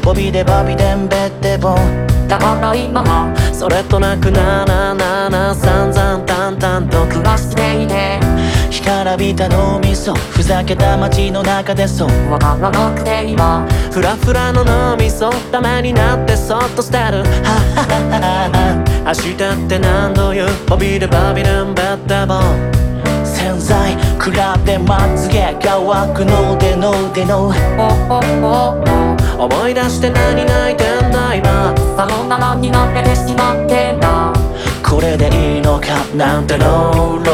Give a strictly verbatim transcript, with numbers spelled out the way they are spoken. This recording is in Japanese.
ボビでバビデンベッテボンだから今はそれとなくなななな散々淡々と暮らしていて干からびた脳みそふざけた街の中でそうわからなくて今フラフラの脳みそダメになってそっと捨てるはっはっはっは明日って何度言うボビでバビデンベッテボン洗剤比べまつげ乾くのでのでのおおおお思い出して何泣いてんだ今さよならになってしまってんだこれでいいのかなんてロー